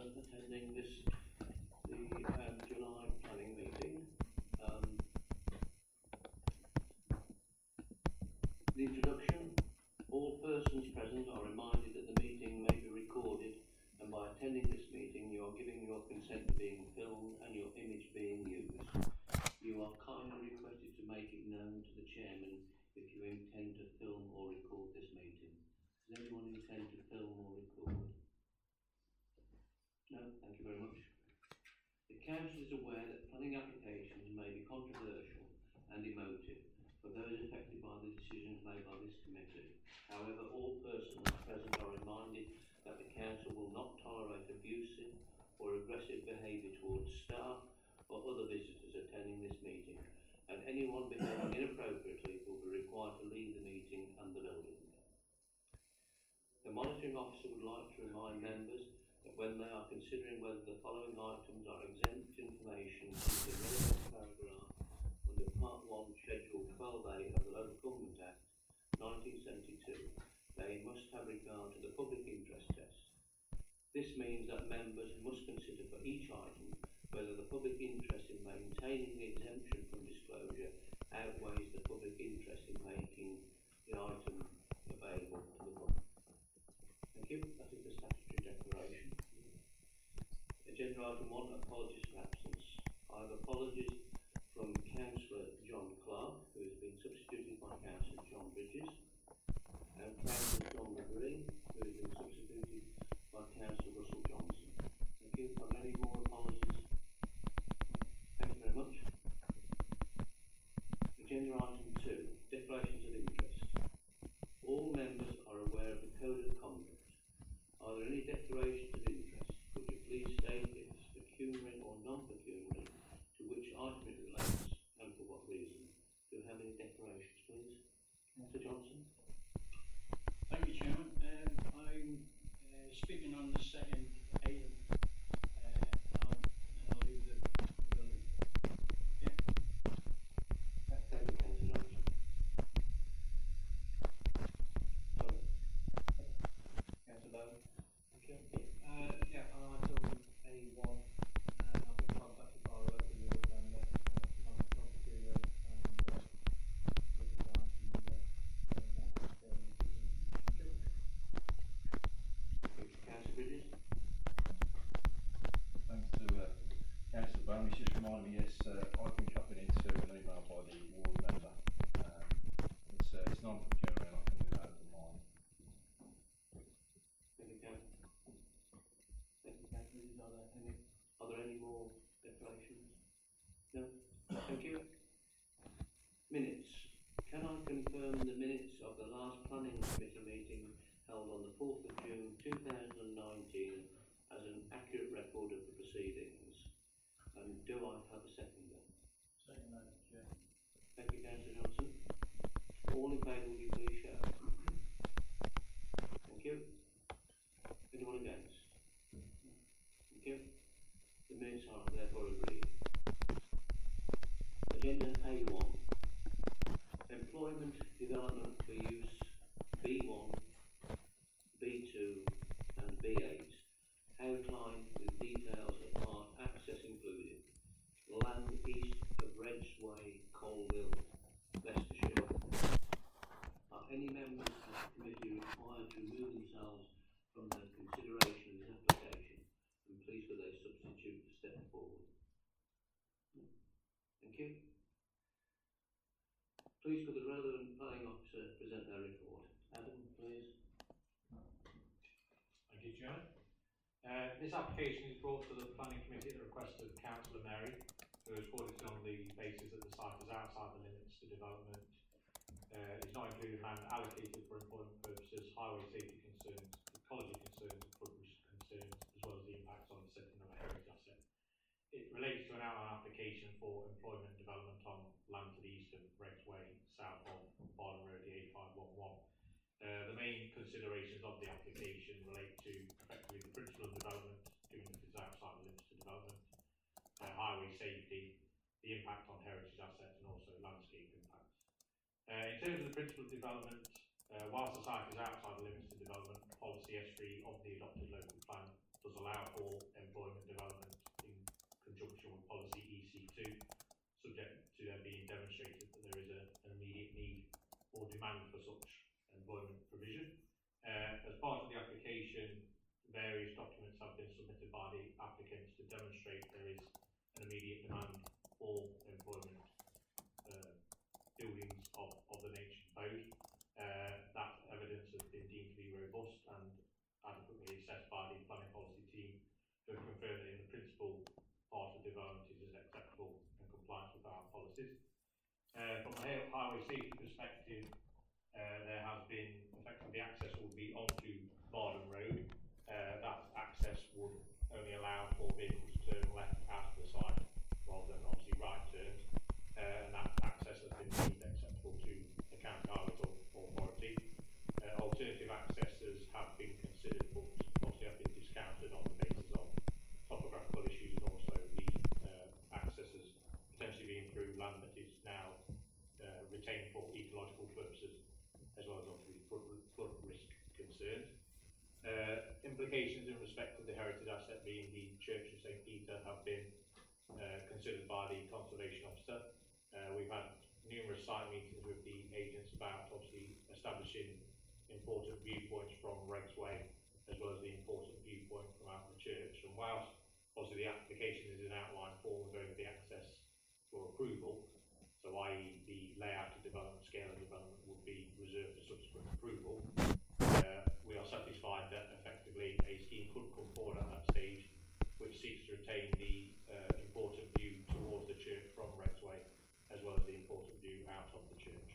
attending the July planning meeting. The introduction. All persons present are reminded that the meeting may be recorded, and by attending this meeting you are giving your consent to being filmed and your image being used. You are kindly requested to make it known to the chairman if you intend to film or record this meeting. Does anyone intend to film or record? No, thank you very much. The Council is aware that planning applications may be controversial and emotive for those affected by the decisions made by this committee. However, all persons present are reminded that the Council will not tolerate abusive or aggressive behaviour towards staff or other visitors attending this meeting, and anyone behaving inappropriately will be required to leave the meeting and the building. The monitoring officer would like to remind members that when they are considering whether the following items are exempt information under the relevant paragraph under Part 1, Schedule 12A of the Local Government Act 1972, they must have regard to the public interest test. This means that members must consider for each item whether the public interest in maintaining the exemption from disclosure outweighs the public interest in making the item available to the public. Thank you. That is the statutory declaration. Agenda item 1, apologies for absence. I have apologies from Councillor John Clark, who has been substituted by Councillor John Bridges, and Councillor John McGree, who has been substituted by Councillor Russell Johnson. Thank you. Are there any more apologies? Thank you very much. Agenda item 2, declarations of interest. All members are aware of the Code of Conduct. Are there any declarations of interest? Could you please state if it's pecuniary or non-pecuniary, to which item it relates, and for what reason? Do you have any declarations, please? Mr. Johnson? Thank you, Chairman. I'm speaking on the second item, and I'll leave the building. Okay. Thank you, Councillor Johnson. Sorry. Councillor Bowen? Okay. Yeah, item A1. I've been contacted by a local ward member, non-pecuniary, and with regard to Councillor Bridges? Thanks to Councillor Bowen. He's just reminded me, yes, I've been copied into an email by the ward member. It's non-pecuniary and I can do that over mine. Thank you, Councillor. Thank you, Councillor. Are there any more declarations? No? Thank you. Minutes. Can I confirm the minutes of the last planning committee meeting held on the 4th of June 2019 as an accurate record of the proceedings? And do I have a seconder? Second, Madam Chair. Thank you, Councillor Johnson. All in favour, will you please show? Thank you. Anyone against? Thank you. The minutes are therefore agreed. Agenda A1. Employment development for use B1, B2 and B8. Outlined with details of part access included. Land east of Reds Way, Colville, Leicestershire. Are any members of the committee required to remove themselves from the consideration of this application? And please could they substitute to step forward? Thank you. Please could the relevant planning officer present their report? Adam, please. Thank you, Chairman. This application is brought to the Planning Committee at the request of Councillor Mary, who has brought it on the basis that the site is outside the limits to development, is not including land allocated for employment purposes, highway safety concerns, ecology concerns, and flood risk concerns, as well as the impacts on the setting of a heritage asset. It relates to an outline application for employment development on land to the east of Reds Way, south of Barnum Road, the A511. The main considerations of the application relate to effectively the principle of development, given that it's outside the limits to development, highway safety, the impact on heritage assets, and also landscape impacts. In terms of the principle of development, whilst the site is outside the limits to development, policy S3 of the adopted local plan does allow for employment development in conjunction with policy EC2, subject to there being demonstrated that there is an immediate need or demand for such employment provision. As part of the application, various documents have been submitted by the applicants to demonstrate there is an immediate demand for employment buildings of the nature proposed. That evidence has been deemed to be robust and adequately assessed by the planning policy team, who have confirmed that in the principle part of development is acceptable and compliant with our policies. From a highway safety perspective, there has been effectively access will be onto Bardon Road. That access would only allow for vehicles to turn left out of the site rather than obviously right turns, and that access has been deemed acceptable to the County Highways Authority. Alternative accesses have been considered, but obviously have been discounted on the basis of topographical issues and also the accesses potentially being through land that is now retained for ecological purposes, as well as obviously flood risk concerns. Implications in respect of the heritage asset being the Church of St Peter have been considered by the Conservation Officer. We've had numerous site meetings with the agents about obviously establishing important viewpoints from Regs Way, as well as the important viewpoint from out the church. And whilst obviously the application is in outline form of only the access for approval, so i.e. the layout of development, scale of development would be reserved for subsequent approval, we are satisfied that effectively a scheme could come forward at that stage which seeks to retain the important view towards the church from Regs Way, as well as the important view out of the church.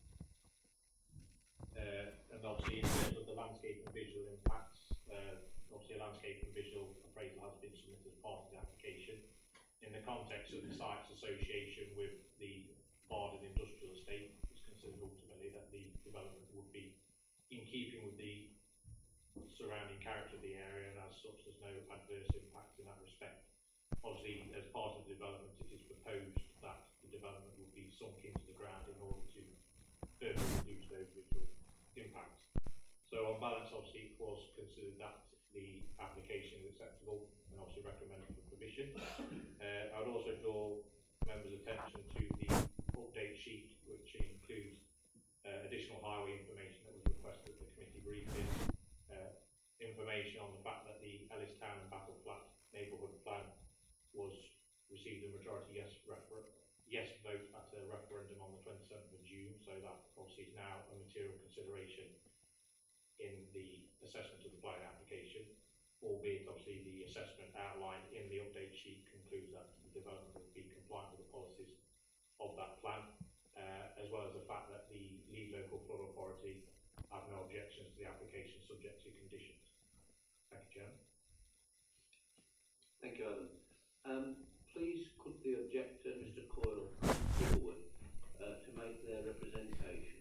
And obviously in terms of the landscape and visual impacts, obviously a landscape and visual appraisal has been submitted as part of the application. In the context of the sites association with the Bardon Industrial Estate, it's considered ultimately that the development would be in keeping with the surrounding character of the area, and as such there's no adverse impact in that respect. Obviously, as part of the development, it is proposed that the development would be sunk into the ground in order to further reduce those visual impacts. So on balance, obviously it was considered that the application is acceptable and obviously recommended for permission. I would also draw members' attention to the update sheet, which includes additional highway information that was requested at the committee briefing, information on the fact that the Ellistown and Battle Flat neighbourhood plan was received a majority yes vote at a referendum on the 27th of June, so that obviously is now a material consideration in the assessment of the planning application, albeit obviously the assessment outlined in the update sheet concludes that the development will be compliant with the policies of that plan, as well as the fact that the Leeds Local Flood Authority have no objections to the application subject to conditions. Thank you, Chairman. Thank you, Alan. Please could the objector, Mr Coyle, forward to make their representation.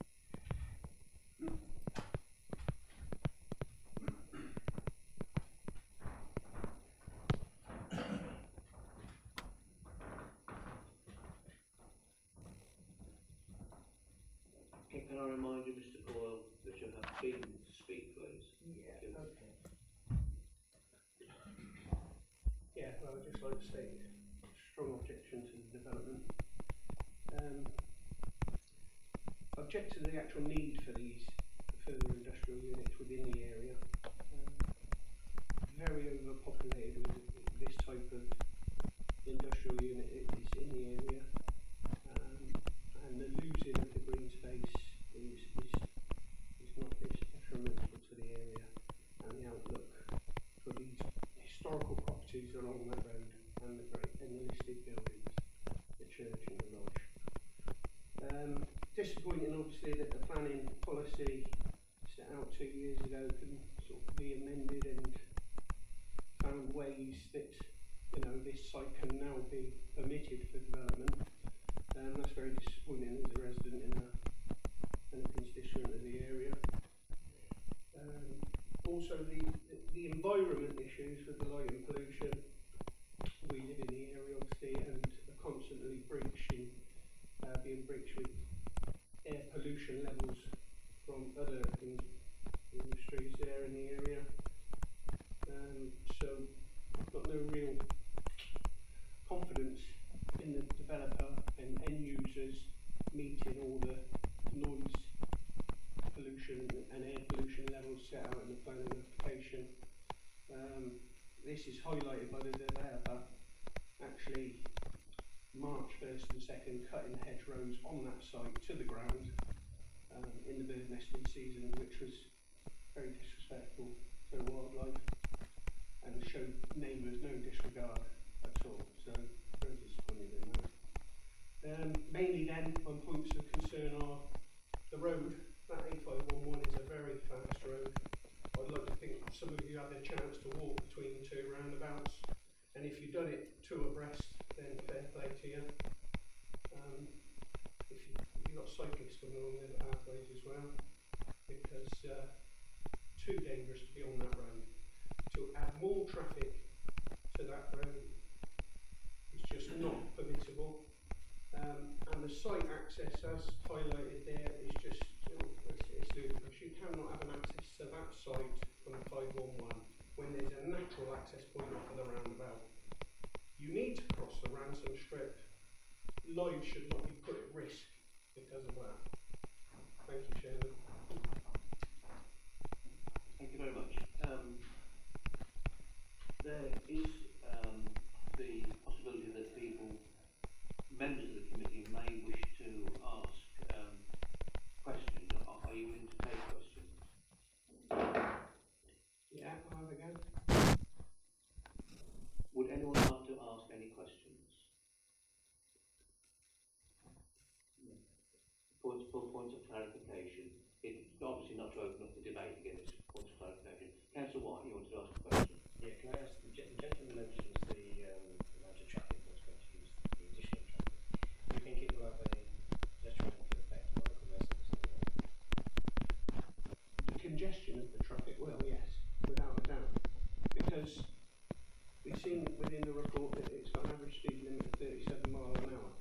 Can I remind you, Mr Coyle, that you have 3 minutes to speak, please? Yeah, okay. Yeah, well, I'd just like to state strong objection to the development. Object to the actual need for these further industrial units within the area. Very overpopulated with this type of industrial unit is in the area, and the losing of the green space is not detrimental to the area and the outlook for these historical properties along that road and the listed buildings, the church and the lodge. Disappointing obviously that the planning policy set out 2 years ago can sort of be amended and found ways that this site can now be permitted for development. That's very disappointing as a resident and a constituent of the area. Also the environment issues with the light and pollution. We live in the area obviously and are constantly being breached with air pollution levels from other industries there in the area. So I've got no real confidence in the developer and end users meeting all the noise pollution and air pollution levels set out in the planning application. This is highlighted by the developer actually March 1st and 2nd cutting hedgerows on that site to the ground in the bird nesting season, which was very disrespectful to wildlife and showed neighbours no disregard at all. So very disappointed in that. Mainly then, my points of concern are the road. That A511 is a very fast road. I'd like to think some of you had a chance to walk between the two roundabouts, and if you've done it two abreast, then fair play to you. If you've got cyclists coming along the pathways as well, because too dangerous to be on that road. To add more traffic to that road is just not permissible. And the site access, as highlighted there, is just it's ludicrous. You cannot have an access to that site from the 511 when there's a natural access point off of the roundabout. You need to cross the Ransom Strip. Lives should not be put at risk because of that. Thank you, Chairman. Thank you very much. There is the possibility that members of the committee may wish to ask questions. Are you willing to take questions? Yeah, I'll have a go. Would anyone like to ask any questions? Points of clarification. It's obviously not to open up the debate again, it's points of clarification. Councillor White, you want to ask a question? Yeah, can I ask, the gentleman mentions the amount of traffic that's going to use the additional traffic. Do you think it will have a detrimental effect on local residents as well? The congestion of the traffic will, yes, without a doubt. Because we've seen within the report that it's got an average speed limit of 37 miles an hour.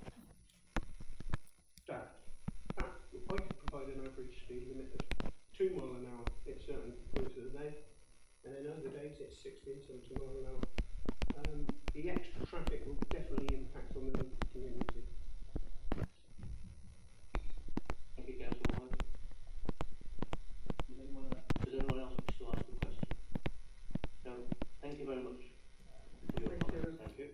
I could provide an average speed limit of 2 miles an hour at certain points of the day, and then other days it's 60 and 70 miles an hour. The extra traffic will definitely impact on the local community. Thank you, Councillor White. Does anyone else wish to ask a question? No. Thank you very much for your comments. Thank you.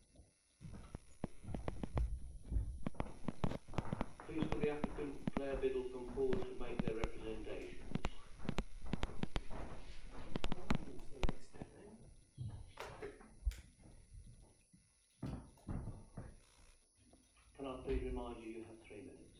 Please will the applicant Claire Biddle come forward to make their representations. Can I please remind you, you have 3 minutes.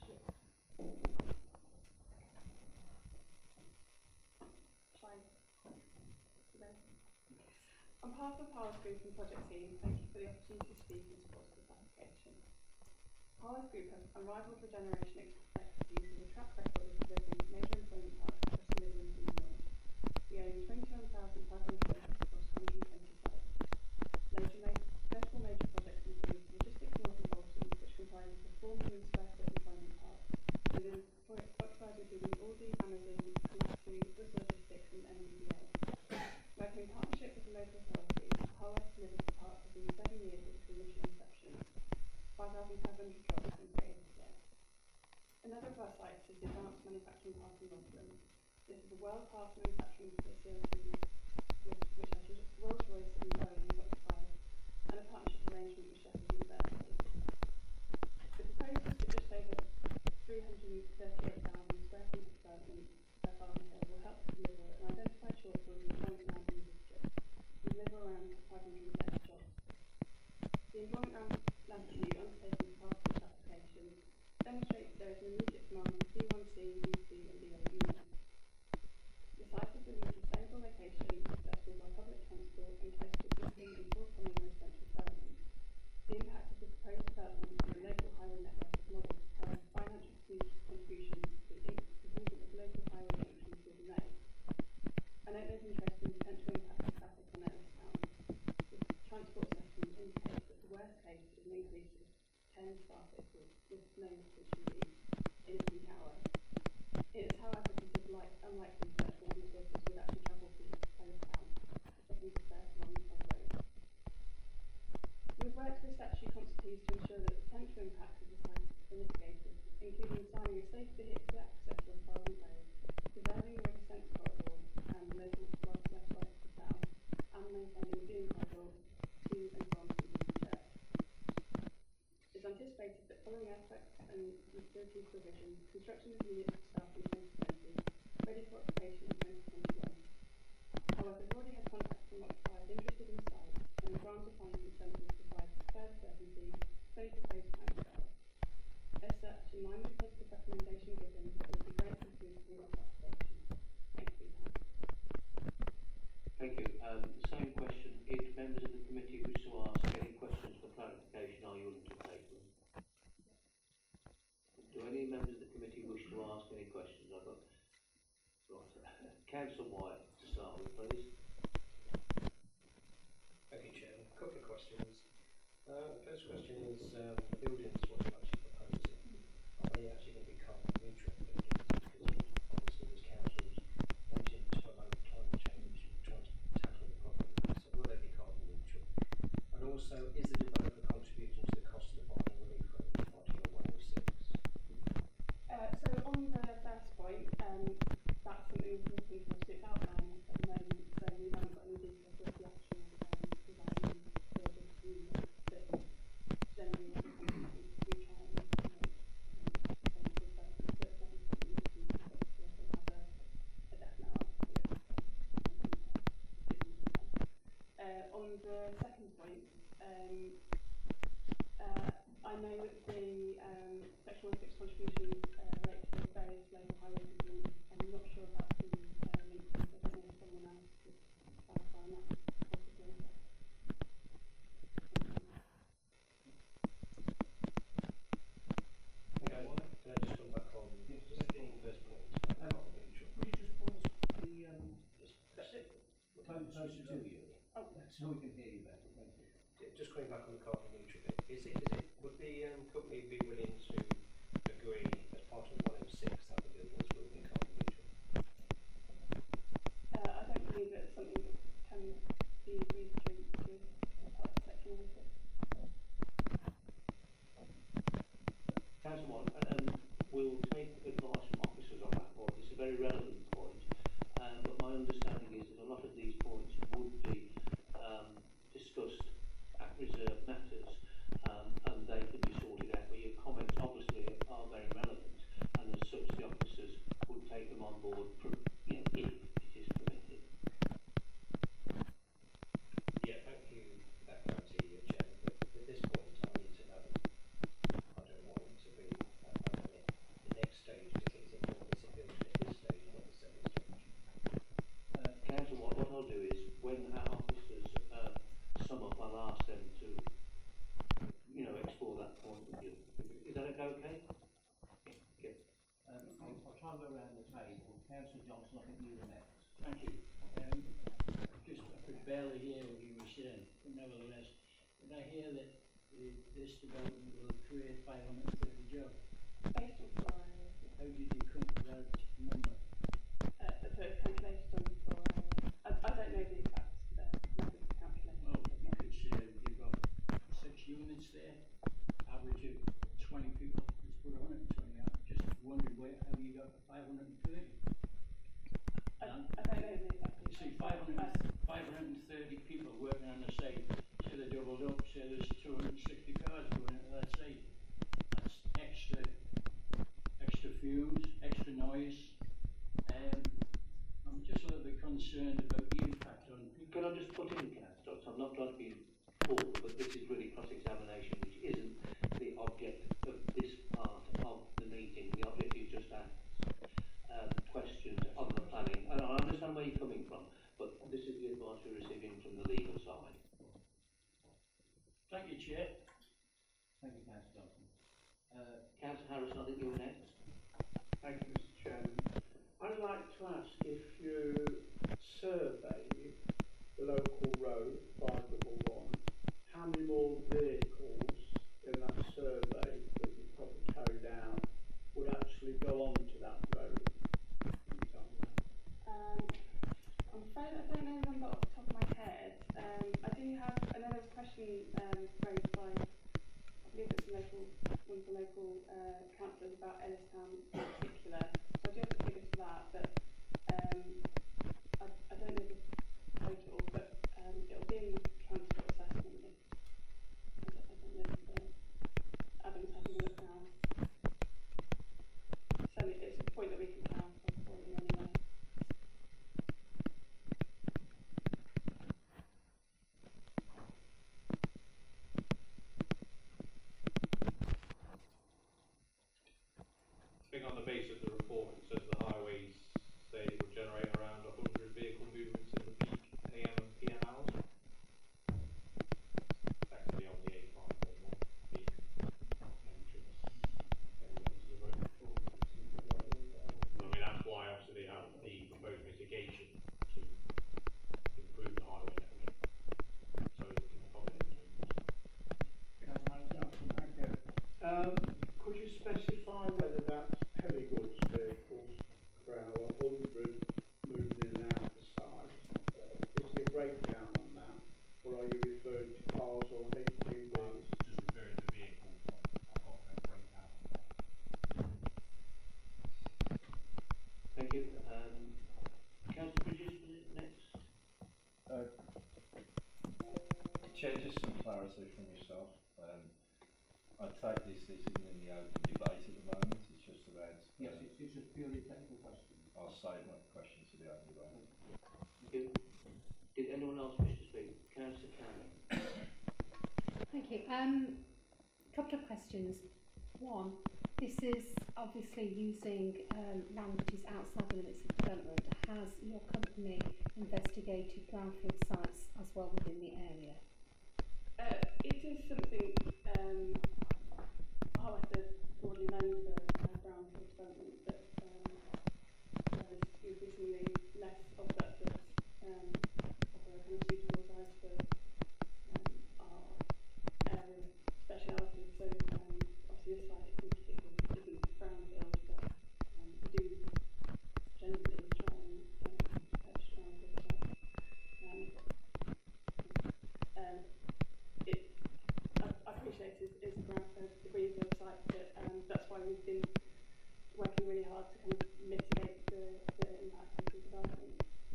On behalf of Powers Group and Project Team, thank you for the opportunity to speak in support of this application. Powers Group has unrivaled regeneration expertise with a track record of delivering major employment parks across the Midlands and beyond. We own 21,500 acres across 120 sites. Notable major projects include Logistics North and Bolton, which comprises a 4 million square foot employment park, within occupied including Aldi, Amazon, Komatsu, Swiss Logistics and MBDA. Working in partnership with the local authority, Powers delivered the park within 7 years of its initial inception. 5,500 jobs and created today. Another of our sites is the Advanced Manufacturing Park in Rotherham. This is a world-class manufacturing facility which has Rolls-Royce and Boeing as occupiers, and a partnership arrangement with Sheffield University. The proposed just over 338,000 square feet of development at Barton Hill will help to deliver an identified shortfall in employment land in the district, and deliver around 530 jobs. The employment land review undertaken as part of this application demonstrates there is an immediate demand for C1C, UC and DA units. The site is within a sustainable location, accessible by public transport and close to existing and forthcoming residential development. The impact of the proposed development on the local highway network is modest, however financial contributions including designing a safe vehicle access to a private road, preserving a road sense corridor and local wildlife sites for town, and maintaining a dune corridor to and from St. Church. It's anticipated that following aspects and utilities provision, construction of units will start in 2020, ready for occupation in 2021. However, we've already had contact from occupiers interested in the site, and the grant of funding incentives provide further certainty, so proposed timescales. As such, in line with the recommendation given, it would be great if we could bring up application. Thank you. Thank you. The same question, if members of the committee wish to ask any questions for clarification, are you willing to take them? Do any members of the committee wish to ask any questions? I've got, right, Councillor White to start with, please. Thank you, Chairman. A couple of questions. First question is the buildings, what you're actually proposing. Are they actually going to be carbon neutral buildings? Because obviously there's councils wanting to promote climate change, trying to tackle the problem. So will they be carbon neutral? And also, is the developer contributing to the cost of the fire relief road, Article 106? So on the first point, that's something we're looking for. So it's outlined at the moment, so we haven't got any details of the actual design for this unit, but generally we try and promote sustainable development, so it's definitely something we can have a definite answer to it. On the second point, I know that the Section 106 contributions relate to various local highways agreements. I'm not sure about the link, so I don't know if someone else could clarify on that possibly. Okay, can I just come back on the first point? Carbon neutral. Could you just pause the closer to you? Oh. So we can hear you better. Thank you. Just coming back on the carbon neutral bit, would the company be willing to agree as part of 106 that the buildings will be carbon neutral? I don't believe that it's something that can be agreed to part of Section 106. Councillor White, we'll take advice from officers on that point. It's a very relevant point, but my understanding is that a lot of these points would be discussed at reserved matters, and they could be sorted out. But your comments obviously are very relevant, and as such the officers would take them on board, if it is permitted. Yeah, thank you for that clarity, Chairman. But at this point, I need to know. I don't want it to be the next stage because it's obviously built at this stage, not the second stage. Councillor White, what I'll do is when our officers sum up, I'll ask them to, explore that point with you. Is that okay? Yeah. I'll try and go around the table. Councillor Johnson, I think you were next. Thank you. I could barely hear what you were saying, but nevertheless, did I hear that this development will create 530 jobs? Based on Florida. How did you come to that number? So it's calculated on Florida. I don't know the exact method of calculation. Well, you could say you've got 6 units there, average of 20 people, let's put 120 out. Just wondered how you got 530. I don't know the exact. You see, 530 people working on the site. Say they're doubled up, say there's 260 cars going into that site. That's extra fumes, extra noise. I'm just a little bit concerned about the impact on people. Can I just put in, Councillor Johnson, I'm not trying to be awful, but this is really cross-examination, which isn't the object of this part of the meeting. The object is just ask questions on the planning. And I understand where you're coming from, but this is the advice we're receiving from the legal side. Thank you, Chair. Thank you, Councillor Johnson. Councillor Harrison, I think you're next. Thank you, Mr. Chairman. I'd like to ask if you survey the local road, 511, how many more vehicles in that survey that you probably carried out would actually go on to that road? I'm afraid I don't know the number off the top of my head. I do have, I know there's a question raised by, I believe it's one of the local councillors about Ellistown in particular. So I do have the figures for that, but I don't know the total, but it'll be in the transport assessment. I don't know if Adam's having a look now. So it's a point that we can clarify for you anyway. I think on the base of the report it says the highways say it will generate around 100 vehicle movements in the peak AM and PM hours. Effectively on the A541 peak entrance. I mean that's why obviously they have the proposed mitigation to improve the highway network. So they can accommodate movements. Could you specify whether that's heavy goods vehicles per hour, 100 moving in and out the site? Is there a breakdown on that? Or are you referring to cars or HGVs? Just referring to vehicles, I've got no breakdown. Thank you. Councillor Bridges, was it next? Chair, just some clarity from yourself. I take this isn't in the open debate at the moment, it's just about... Yes, it's a purely technical question. I'll save my question to the open debate. Thank you. Did anyone else wish to speak? Councillor Cannon. Thank you. Couple of questions. One, this is obviously using land which is outside the limits of development. Has your company investigated brownfield sites as well within the area? It is something highlighted broadly known for brownfield development, but there is increasingly less of that that are kind of suitable sites for our area speciality. So obviously this site in particular isn't brownfield, but we do generally try and purchase brownfield sites. I appreciate it's a greenfield site, but that's why we've been working really hard to kind of mitigate the impact of the development.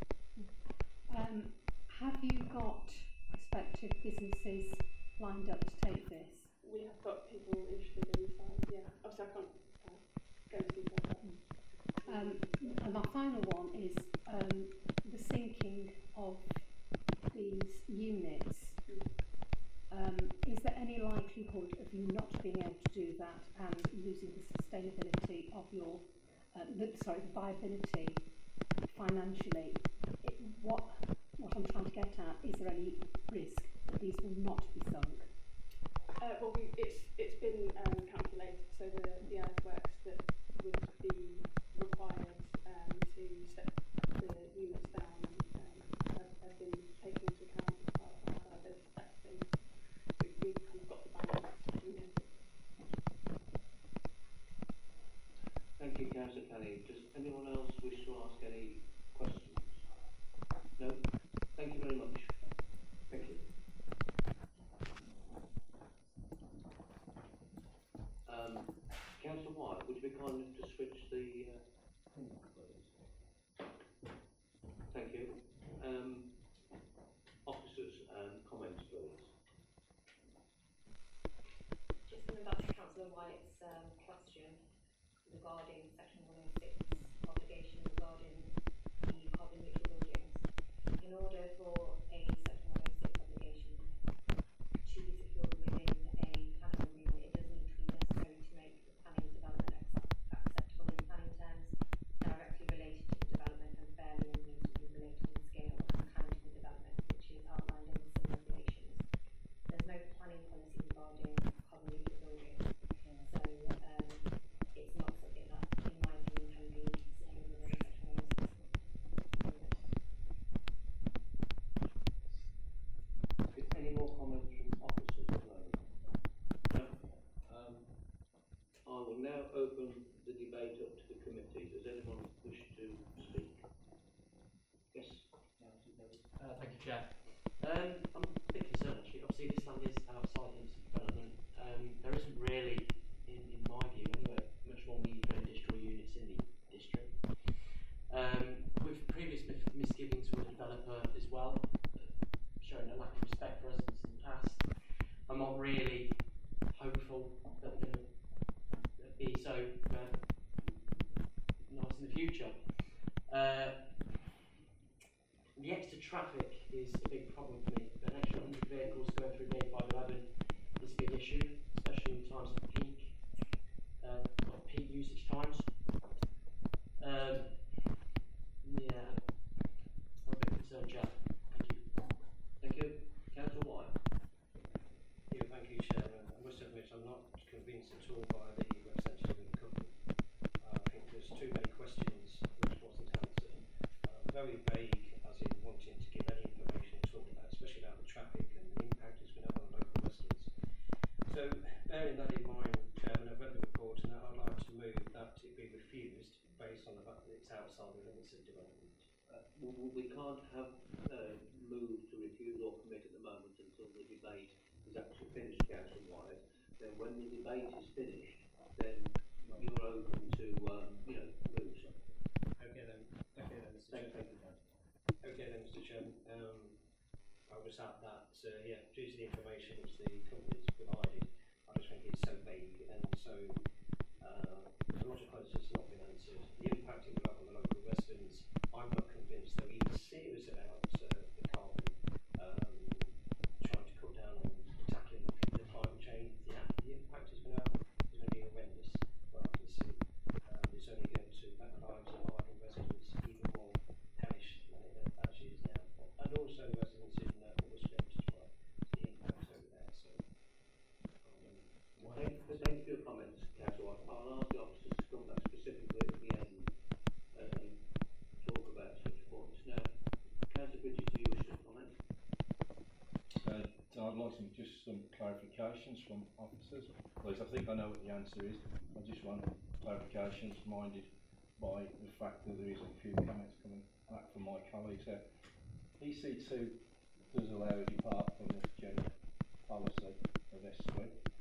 Have you got prospective businesses lined up to take this? We have got people interested in the site, yeah. Obviously I can't go into detail. And my final one is the sinking of these units. Is there any likelihood of you not being able to do that and losing the sustainability of your, the viability financially? What I'm trying to get at, is there any risk that these will not be sunk? Well, it's been calculated, so the earthworks that would be required to set the units down have been taken into account as part of our viability testing. We've kind of got the balance. Thank you, Councillor Canning. Does anyone else wish to ask any questions? No? Thank you very much. Thank you. Councillor White, would you be kind enough to switch the... Thank you. Officers, comments please. Just coming back to Councillor White's question regarding Section 106 obligation regarding the carbon neutral buildings. In order for a Section 106 obligation to be secured within a planning agreement, it does need to be necessary to make the planning development acceptable in planning terms, directly related to the development and fairly and reasonably related in scale and kind to the development, which is outlined in the same regulations. There's no planning policy regarding carbon neutral buildings, so it's not something that, in my opinion, can be secured within a Section 106 agreement. Any more comments from officers at the moment? No? I will now open the debate up to the committee. Does anyone wish to speak? Yes? Thank you, Chair. I'm a bit concerned actually. Obviously this land is outside limits of development. There isn't really, in my view, be so nice in the future. The extra traffic is a big problem for me. An extra 100 vehicles going through the A511 is a big issue, especially in times of peak, peak usage times. Yeah, I'm a bit concerned, Jack. Thank you. Thank you. Councillor White. Yeah, thank you, Chairman. I must admit I'm not convinced at all by the representative of the company. I think there's too many questions which wasn't answered. Very vague, as in wanting to give any information at all, especially about the traffic and the impact it's going to have on local residents. So, bearing that in mind, Chairman, I've read the report and I'd like to move that it be refused based on the fact that it's outside the limits of development. We can't have move to refuse or commit at the moment until the debate is actually finished, Councillor White. Then when the debate is finished, then you're open to, move something. Okay then, Mr. Chairman. Okay then, Mr. Chairman. I was at that, due to the information which the company's provided, I just think it's so vague and so a lot of questions not been answered. The impact it will have on the local residents, I'm not convinced they're even serious about the carbon, trying to cut down on tackling the climate change. The impact is going to be horrendous. Well, I can see it's only going to make the lives of Highland residents even more hellish than it actually is now, and also residents in Huddersfield as well. The impact over there. So, Thank you for your comments, Councillor White. I'll ask the officers to come back specifically at the end and talk about such points. Now, Councillor Bridges, do you wish to comment? I'd like some clarifications from officers, because I think I know what the answer is. I just want clarifications, minded by the fact that there is a few comments coming back from my colleagues there. EC2 does allow a depart from this general policy of S3.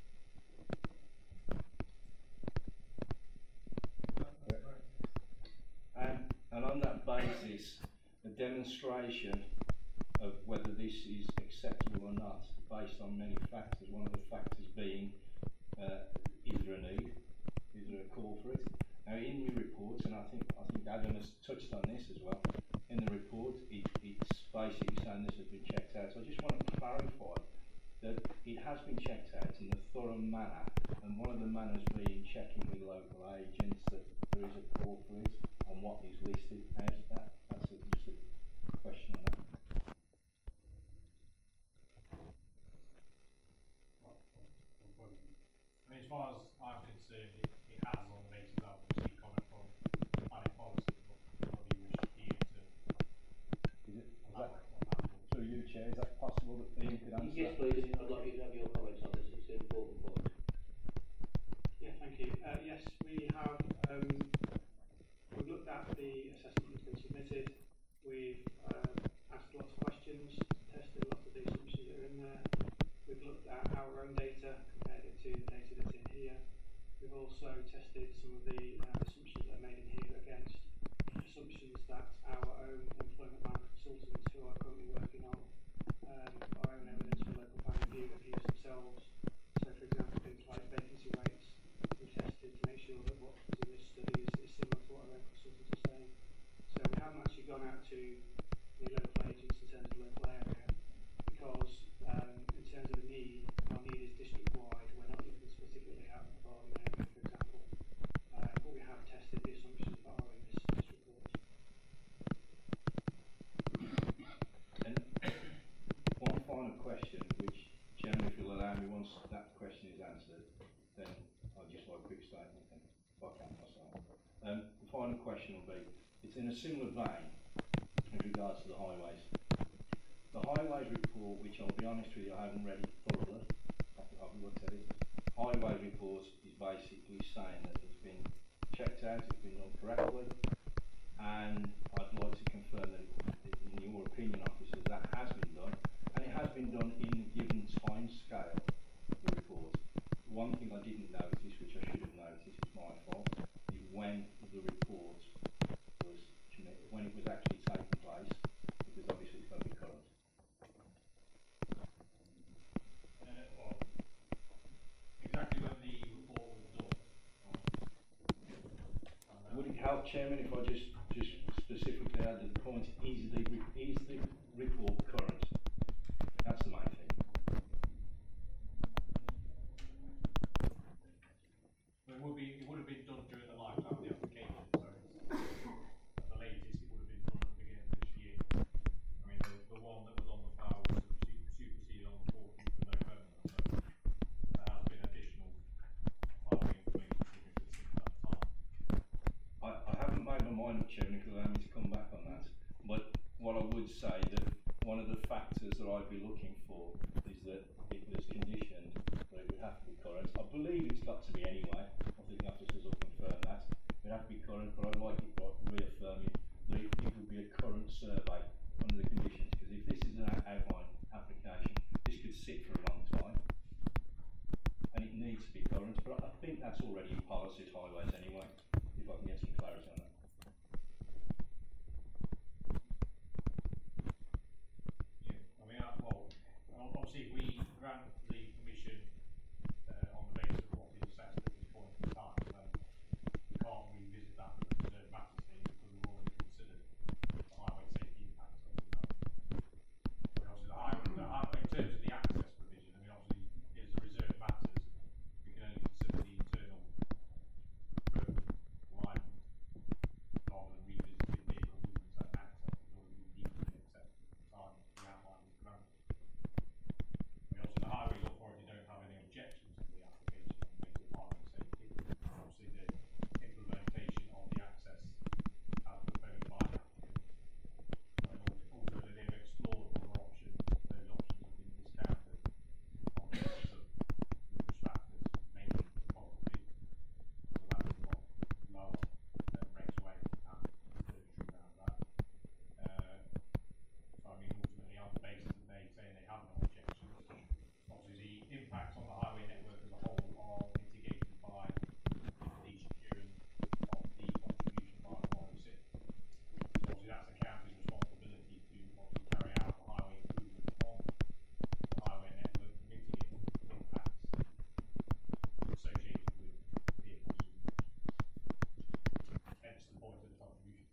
And on that basis, the demonstration of whether this is acceptable or not, based on many factors, one of the factors being, is there a need, is there a call for it? Now in your reports, and I think Adam has touched on this as well, in the report it's basically saying this has been checked out. So I just want to clarify that it has been checked out in a thorough manner, and one of the manners being checking with local agents that there is a call for it on what is listed. How's that? That's just a question on that. I mean, as far as I'm concerned, it has on the basis of obviously comment from planning policy, but what you wish here to elaborate on that. Through you, Chair, is that possible that Ian could answer? Yes, please. I'd like you to have your comments on this. It's an important point. Yeah, thank you. Yes, we have we've looked at the assessment that's been submitted. We've asked lots of questions, tested lots of the assumptions that are in there. We've looked at our own data, compared it to the data that's in here. We've also tested some of the assumptions that are made in here against assumptions that our own employment line consultants who are currently working on our own evidence for local planning view have used themselves. So, for example, things like vacancy rates, we tested to make sure that what was in this study is similar to what our own consultants are saying. So we haven't actually gone out to the local agents in terms of local area, because in terms of the need, our need is district-wide. We're not looking specifically at the Barling area, for example, but we have tested the assumptions that are in this report. And one final question, which, Chairman, if you'll allow me, once that question is answered, then I'll just like a quick statement and if I can myself. The final question will be, it's in a similar vein with regards to the highways. The highways report, which I'll be honest with you, I haven't read it thoroughly, I've looked at it. Highways report is basically saying that it's been checked out, it's been done correctly, and I'd like to confirm that in your opinion, officers, that has been done, and it has been done in a given time scale of the report. One thing I didn't notice, which I should have noticed, is my fault, is when the report was committed, when it was actually taking place, because obviously it's got to be current. Well, exactly when the report was done. right, Chairman, if I just specifically add the point easily recall current. That's the main thing. It would have been done during the lifetime of the application, so at the latest it would have been done at the beginning of this year. I mean, the one that was on the file was superseded on the 14th of November, so there has been additional filing information submitted since that time. I haven't made my mind up, Chairman, if you allow me to come back on that. But what I would say that one of the factors that I'd be looking for is that it was conditioned that it would have to be current. I believe it's got to be anyway. I think the officers will confirm that. It would have to be current, but I'd like it reaffirming that it would be a current survey under the conditions. Because if this is an outline application, this could sit for a long time. And it needs to be current, but I think that's already in policy at highways anyway, if I can get some clarity on that. Yeah, I mean, obviously we grant the permission on the basis of what is assessed at this point in time, then we can't revisit that with the reserve matters thing because we've already considered the highway safety impacts of it. I mean, obviously in terms of the access provision, I mean, obviously is the reserve matters, we can only consider the internal road alignment rather than revisiting vehicle movements and access because we deemed it acceptable at the time the outline was granted. I mean, obviously the Highways Authority don't have any objections to the application on the basis of highway safety. Obviously the implementation of the access as proposed by the applicant. I mean, also that they've explored other options, those options have been discounted on the basis of risk factors, mainly topography, because the land is a lot lower than Raceway and Territory around that. So I mean, ultimately on the basis that they say they have no objections, obviously the impacts on the highway network as a whole are mitigated by the securing of the contribution by the 106. So obviously that's the county's responsibility to obviously carry out the highway improvements on the highway network to mitigate impacts associated with vehicle movement. Hence the point of the contribution.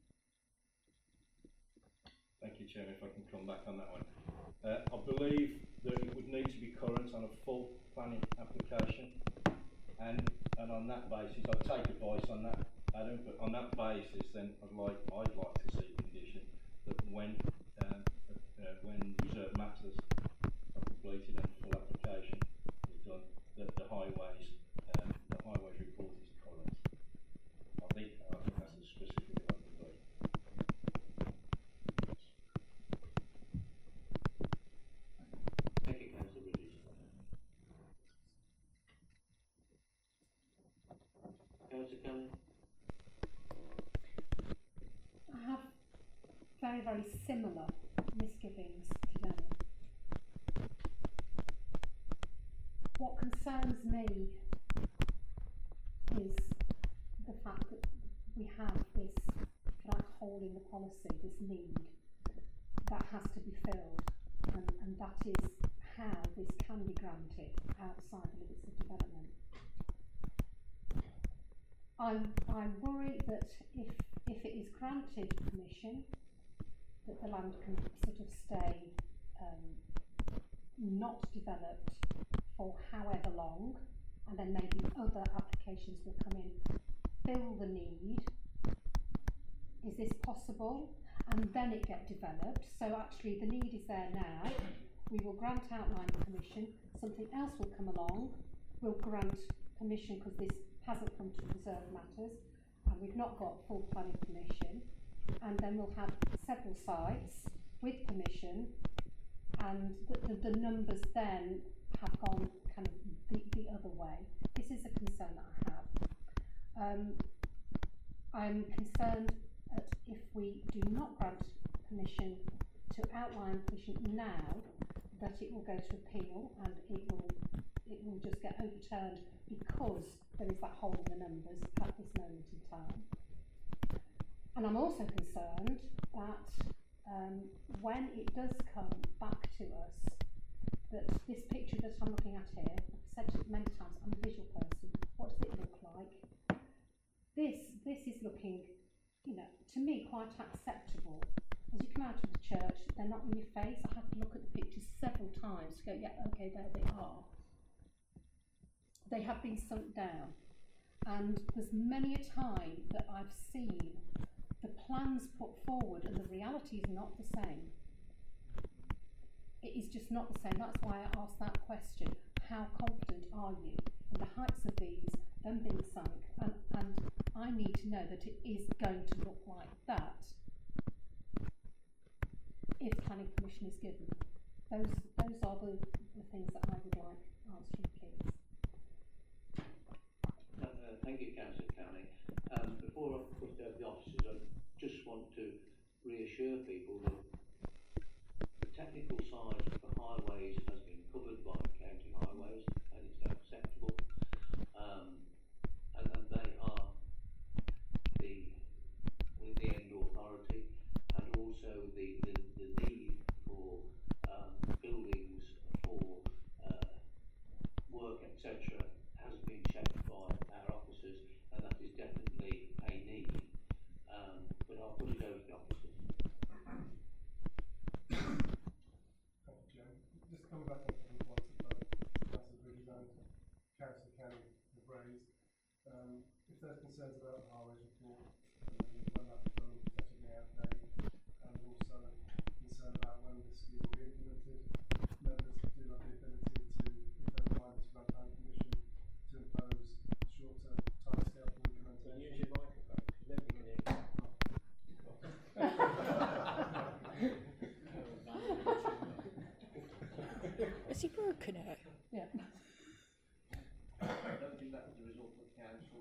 Thank you, Chairman, if I can come back on that one. I believe that it would need to be current on a full planning application, and on that basis, I'd take advice on that, Adam, but on that basis, then I'd like to see a condition that when reserve matters are completed and full application is done, that the highways report is current. I think that's as specific as I can be. Thank you, Councillor Bridges. Councillor Cannon? I have very, very similar misgivings to Dennis. What concerns me is the fact that we have this black hole in the policy, this need that has to be filled, and that is how this can be granted outside the limits of development. I worry that if it is granted permission, that the land can sort of stay not developed for however long, and then maybe other applications will come in, fill the need. Is this possible? And then it get developed. So actually the need is there now. We will grant outline permission, something else will come along, we'll grant permission because this hasn't come to reserve matters, and we've not got full planning permission, and then we'll have several sites with permission, and the numbers then have gone kind of the other way. This is a concern that I have. I'm concerned that if we do not grant permission to outline permission now, that it will go to appeal and it will just get overturned because there is that hole in the numbers at this moment in time. And I'm also concerned that when it does come back to us, that this picture that I'm looking at here, I've said it many times, I'm a visual person, what does it look like? This is looking you know, to me quite acceptable. As you come out of the church, they're not in your face. I had to look at the pictures several times to go, yeah, okay, there they are. They have been sunk down. And there's many a time that I've seen the plans put forward and the reality is not the same. It is just not the same. That's why I asked that question. How confident are you in the heights of these, them being sunk? And I need to know that it is going to look like that if planning permission is given. Those are the things that I would like answering, please. Thank you, Councillor Cowney. Before I put out the officers, I just want to reassure people that the technical side for highways has been covered by county highways and it's acceptable. And they are the end authority, and also the need for buildings for work, etc., has been checked by our officers, and that is definitely a need. But I'll put it over to the officers. Thank you, Jim. Just coming back on the points that Councillor Bridges and Councillor Cowney have raised. If there's concerns about the highways report, when that's done, potentially outdated, and also concern about when the scheme will be implemented, members do have the ability to, if they're reminded to grant planning permission, to impose a shorter timescale for implementation. Use your microphone, because nobody can hear you. Has he broken it? Yeah. I don't think that was the result of council.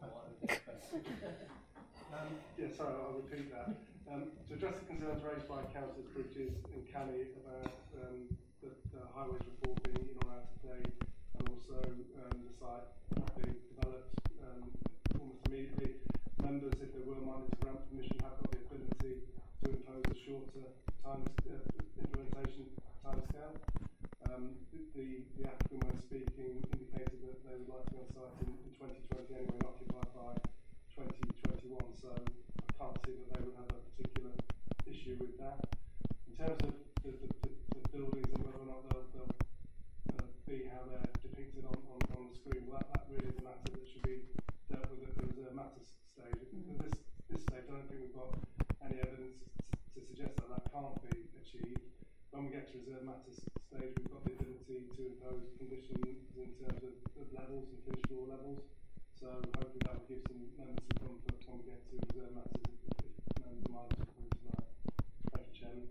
Yes, sorry, I'll repeat that. To address the concerns raised by Councillors Bridges and Canny about the highways report being in or out of date, and also the site being developed almost immediately, members, if they were minded to grant permission, have got the ability to impose a shorter implementation timescale. The applicant, when speaking, indicated that they would like to be on site in 2020 anyway, and occupied by 2021, so I can't see that they would have a particular issue with that. In terms of the buildings and whether or not they'll be how they're depicted on the screen, well, that really is a matter that should be dealt with at the reserve matters stage. At this stage, I don't think we've got any evidence to suggest that that can't be achieved. When we get to reserve matters stage, we've got the ability to impose conditions in terms of levels and finished floor levels. So hopefully that will give some members some comfort when we get to reserve matters if members are minded to approve tonight. Thank you, Chairman.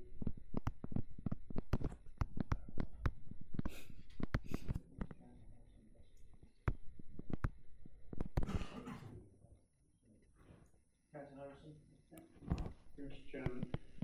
Councillor Harrison? Mr. Chairman.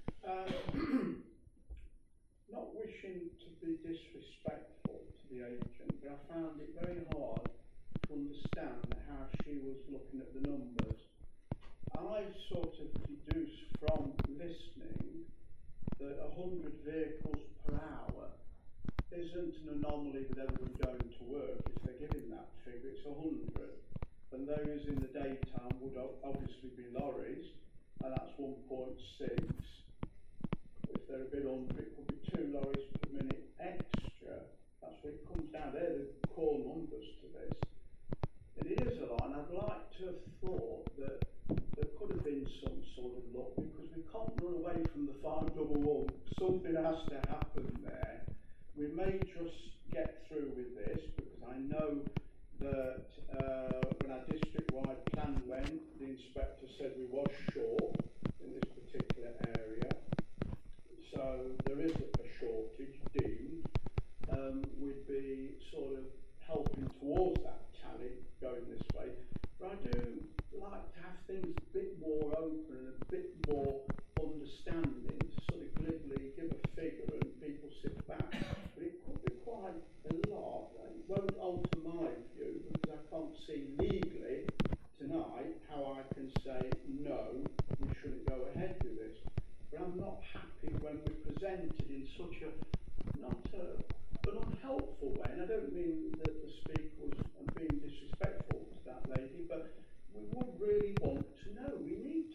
Not wishing to be disrespectful to the agent, but I found it very hard to understand how she was looking at the numbers. I sort of deduced from listening that 100 vehicles per hour isn't an anomaly with everyone going to work. If they're giving that figure, it's 100. And those in the daytime would obviously be lorries, and that's 1.6. If they're a bit under, it could be 2 lorries per minute extra. That's what it comes down. They're the core numbers to this. And it is a lot, and I'd like to have thought that there could have been some sort of luck, because we can't run away from the 511. Something has to happen there. We may just get through with this, because I know that when our district-wide plan went, the inspector said we was short in this particular area. So there is a shortage deemed. We'd be sort of helping towards that tally going this way. But I do like to have things a bit more open and a bit more understanding, to sort of glibly give a figure and people sit back. But it could be quite a lot. It won't alter my view, because I can't see legally tonight how I can say no, we shouldn't go ahead with this. But I'm not happy when we're presented in such a an unhelpful way, and I don't mean that the speaker was being disrespectful to that lady, but we would really want to know. We need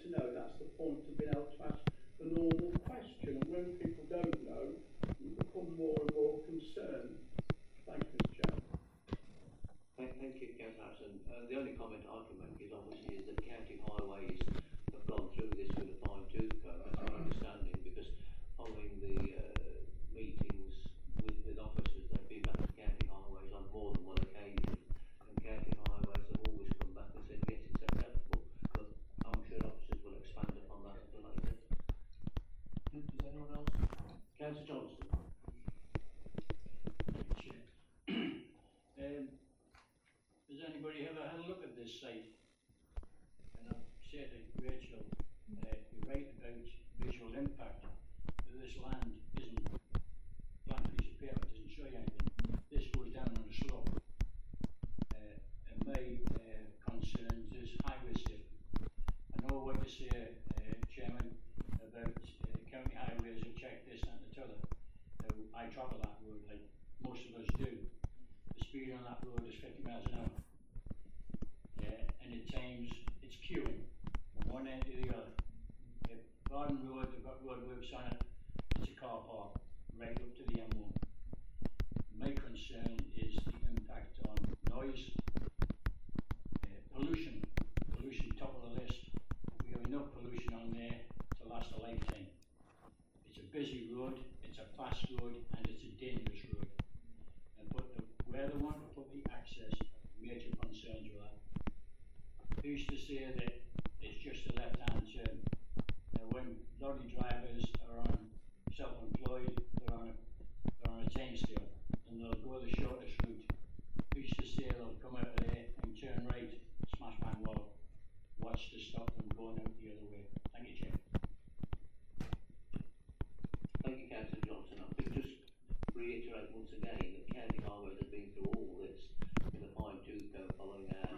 to know. That's the point of being able to ask the normal question. And when people don't know, you become more and more concerned. Thank you, Mr. Chairman. Thank you, Councillor Harrison. The only comment I can make is obviously that county highways have gone through this with a fine-tooth comb. That's my understanding, because following the meetings with officers, they've been back to county highways on more than one occasion, and county highways have always come back and said yes, it's acceptable. But I'm sure officers will expand upon that at a later. Does anyone else? Councillor Johnson. Has anybody ever had a look at this site? And I've said to Rachel, you're right about visual impact. This land isn't blank piece of paper, it doesn't show you anything. This goes down on a slope. And my concerns is highway safety. I know what you say, Chairman, about county highways are checked this and the other. I travel that road like most of us do. The speed on that road is 50 miles an hour. And at times it's queuing from one end to the other. If Garden Road, they've got roadworks on it, it's a car park right up to the M1. My concern is the impact on noise, pollution. Pollution top of the list. We have enough pollution on there to last a lifetime. It's a busy road, it's a fast road, and it's a dangerous road. Where they want to put the access, major concerns with that. They used to say that it's just a left-hand turn. When lorry drivers are on self-employed, they're on a time scale, and they'll go the shortest route. They used to say they'll come out of there and turn right, smash bang wall. Watch to stop them going out the other way. Thank you, Chair. Thank you, Councillor Johnson. I think just reiterate once again that county highways have been through all this with a fine-tooth comb following our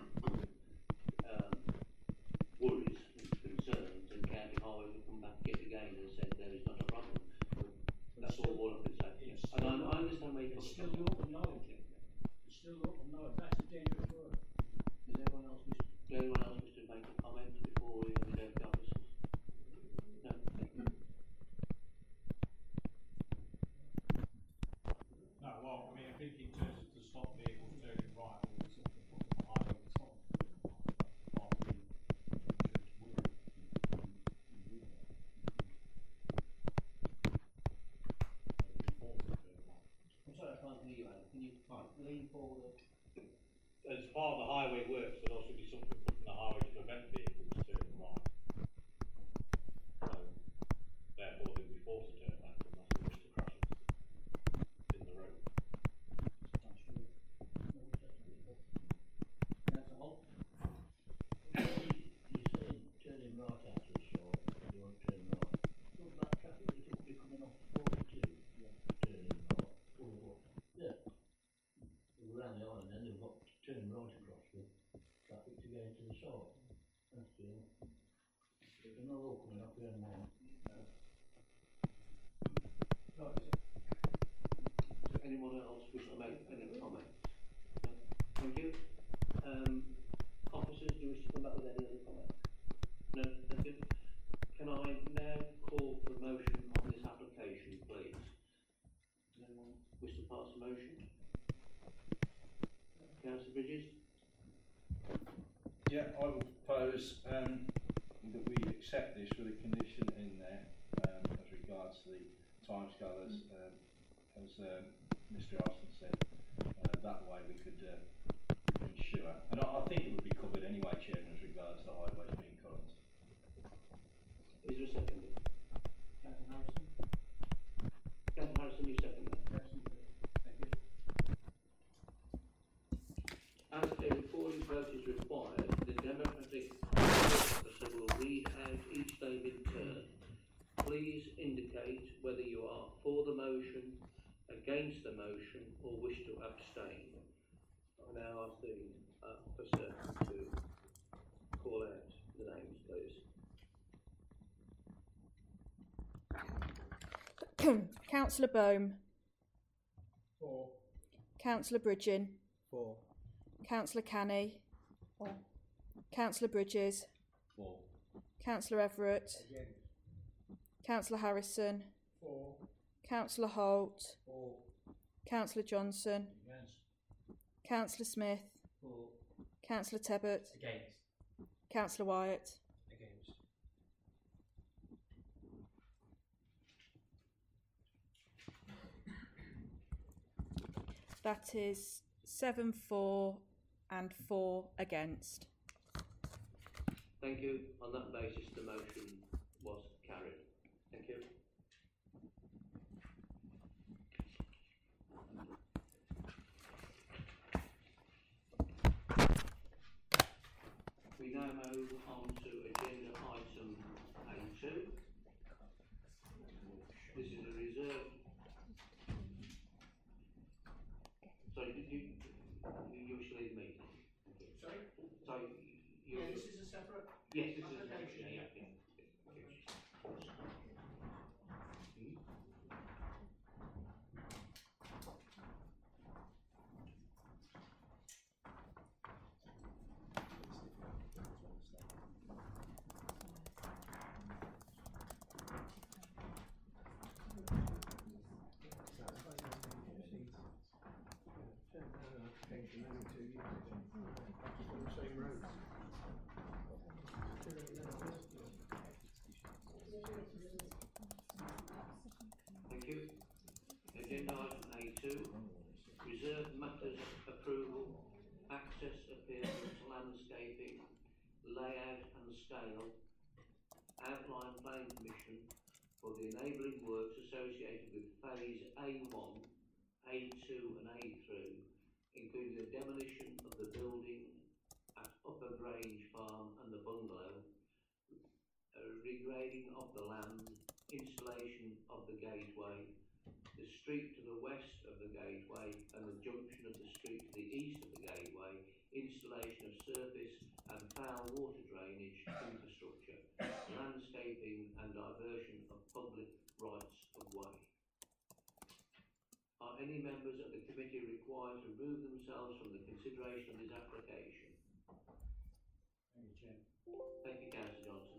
worries and concerns, and county highways have come back yet again and said there is not a problem. That's all I can say. And I understand where you're It's still local knowledge. It's still local knowledge. That's a dangerous road. Does anyone else wish to make a comment before we go to the officers? No? Thank you. No, well, I mean, I think in terms of to stop vehicles turning right, or something from the highway to stop. I'm sorry, I can't hear you, Adam. Can you lean forward? As part of the highway works, there'll also be something put in the highway to prevent vehicles turning right. So, therefore, they'll be forced to turn back, and that's the risk of crashes in the road. That's all. You said turning right out of the shore, you want to turn right. What about traffic that will be coming off 42? Yeah. Turning right. Yeah. Around the island, then they've got to turn right across with traffic to go into the shore. That's true. They're not all coming off there now. Right. Does anyone else wish to make any comments? No? Thank you. Officers, do you wish to come back with any other comments? No? Thank you. Can I now call for a motion on this application, please? Does anyone wish to pass a motion? Councillor Bridges? Yeah, I will propose that we accept this with a condition in there as regards to the timescale as Mr. Arson said. That way we could ensure, and I think it would be covered anyway, Chairman, as regards the highways being current. Is there a second? Councillor Harrison? Councillor Harrison, you second that? Yes, thank you. As a recording vote is required, the democratic officer will read out each name in turn. Please indicate whether you are for the motion, against the motion, or wish to abstain. I now ask the officer to call out the names, please. Councillor Bohm. 4. Councillor Bridgen. 4. Councillor Canny. 4. Councillor Bridges. 4. Councillor Everett, Against. Councillor Harrison, For. Councillor Holt, For. Councillor Johnson, Against. Councillor Smith, For. Councillor Tebbett, Against. Councillor Wyatt. Against. That is 7 for and 4 against. Thank you. On that basis, the motion was carried. Thank you. We now move on to agenda item A2. This is a reserve. Sorry, you wish to leave the meeting? Sorry? Sorry, you. Yeah, this is a separate. Yes, this is Okay. yeah. Application only 2 years ago. On the same road. Thank you. Agenda item A2, reserve matters approval, access appearance, landscaping, layout and scale, outline planning permission for the enabling works associated with phase A1, A2 and A3, including the demolition of the building at Upper Grange Farm and the bungalow, regrading of the land, installation of the gateway, the street to the west of the gateway and the junction of the street to the east of the gateway, installation of surface and foul water drainage infrastructure, landscaping and diversion of public rights of way. Are any members of the committee required to remove themselves from the consideration of this application? Thank you, Chair. Thank you, Councillor Johnson.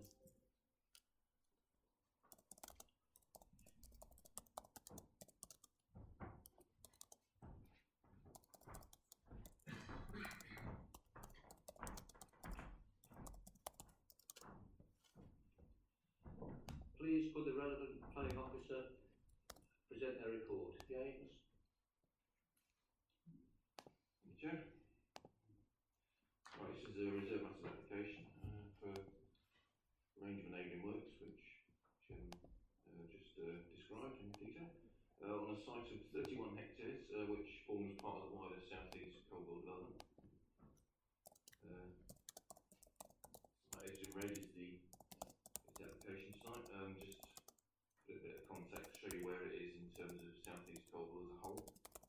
Please could the relevant planning officer present their report. James? Thank you, Chair. Right, this is a reserve matters application for a range of enabling works which Jim just described in detail on a site of 31 hectares which forms part of the wider South East Coldwell development. Site is in red is the application site. Just a little bit of context, show you where it is in terms of South East Coldwell as a whole.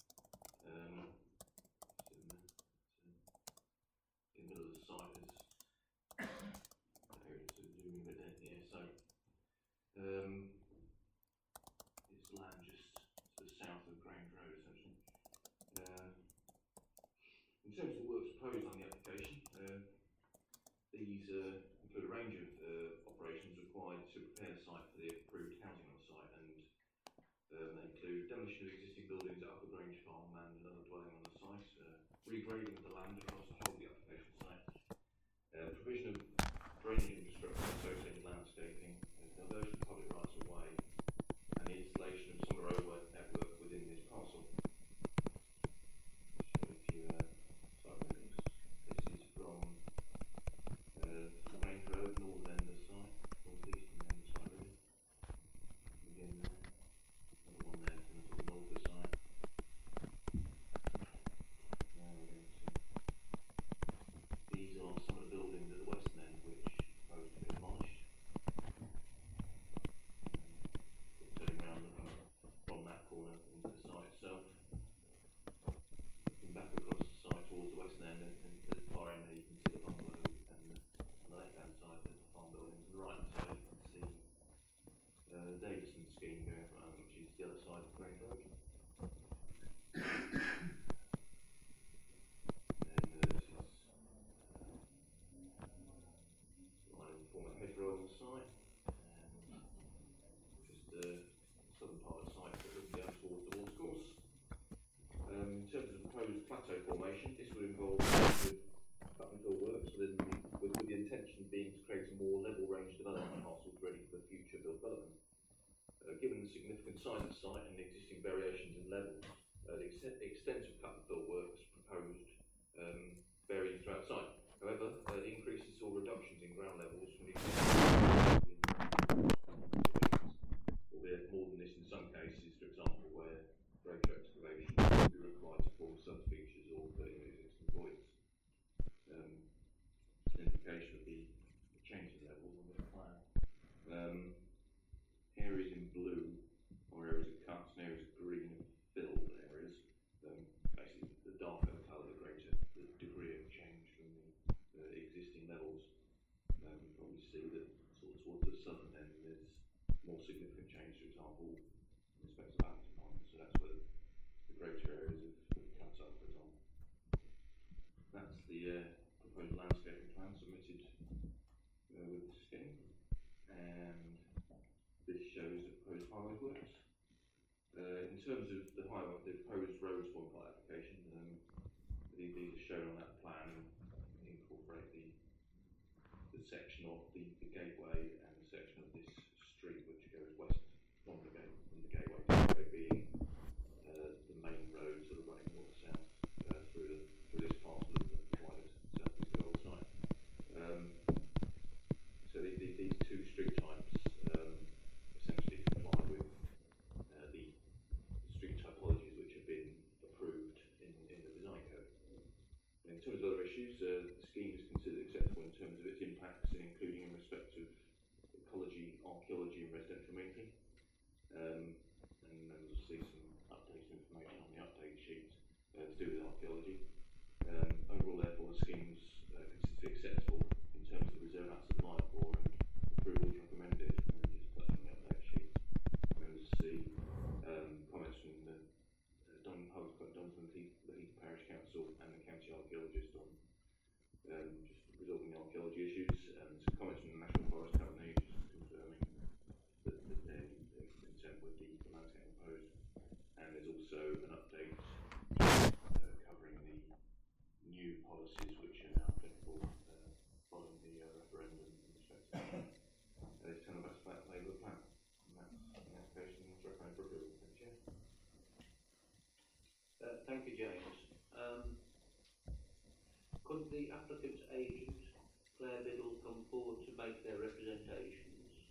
In the middle of the site is to zoom in a bit here. So it's land just to the south of Grange Road, essentially. In terms of the works proposed on the application, these include a range of operations required to prepare the site for the approved housing on the site, and they include demolition of existing buildings at Upper Grange Farm and another dwelling on the site, regrading of the land across the whole of the application site, provision of drainage infrastructure, associated landscaping, diversion of public rights of way, and the installation of some roadway network within this parcel. So if you site reference, this is from Grange Road, northern end of the site, northeast and then the site really. Again there, another one there from the north of the site. Now we're going to, these are some of the buildings at the western end which are supposed to be demolished. Turning around from that corner into the site itself. Looking back across the site towards the western end, and at the far end there you can see the bungalow, and on the left hand side there's the farm buildings, and the right hand side you can see the Davison scheme going from, which is the other side of Grange Road. This is line former hedgerows, see that sort of towards the southern end there's more significant change, for example, in respect to Lamington Pond. So that's where the greater areas of cuts up, for example. That's the proposed landscaping plan submitted with the scheme, and this shows the proposed highway works. In terms of the highway, the proposed road spoilpile application, these are shown on that plan and incorporate the section of the gateway and the section of this street which goes west from the gateway. The gateway being the main road sort of running north south through this part of the wider southeast goal site. So these two street types essentially comply with the street typologies which have been approved in the design code. And in terms of other issues, the scheme is considered acceptable in terms of its impacts, including in respect of ecology, archaeology and residential maintenance. And then we'll see some updated information on the update sheet to do with archaeology. Overall, therefore, the scheme is considered acceptable in terms of the reserve assets applied for and approval is recommended. And then just touch on the update sheet. And then we'll see comments from the Dunsmond Heath Parish Council and the County Archaeologist on just resolving the archaeology issues, and some comments from the National Forest Company just confirming that they're consent with the landscape proposed. And there's also an update covering the new policies which are now applicable following the referendum in respect to this kind of aspect Labour plan. And that's the application and recommended for approval. Thank you, Chair. Thank you, James. Could the applicant's agent, Claire Biddle, come forward to make their representations?